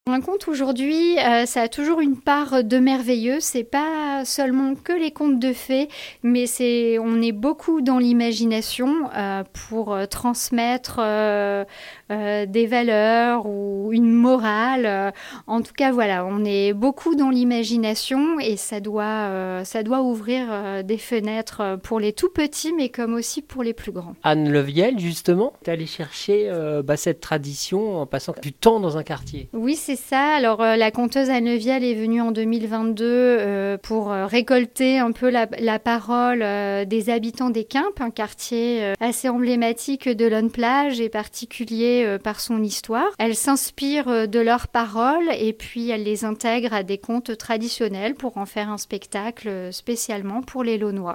Un conte aujourd'hui, ça a toujours une part de merveilleux. C'est pas seulement que les contes de fées, mais on est beaucoup dans l'imagination pour transmettre des valeurs ou une morale. En tout cas, voilà, on est beaucoup dans l'imagination et ça doit ouvrir des fenêtres pour les tout petits, mais comme aussi pour les plus grands. Anne Leviel, justement, tu es allée chercher cette tradition en passant du temps dans un quartier. Oui, c'est ça. Alors, la conteuse Anne Leviel est venue en 2022 pour récolter un peu la parole des habitants des Quimpes, un quartier assez emblématique de l'Onne-Plage et particulier par son histoire. Elle s'inspire de leurs paroles et puis elle les intègre à des contes traditionnels pour en faire un spectacle spécialement pour les Launois.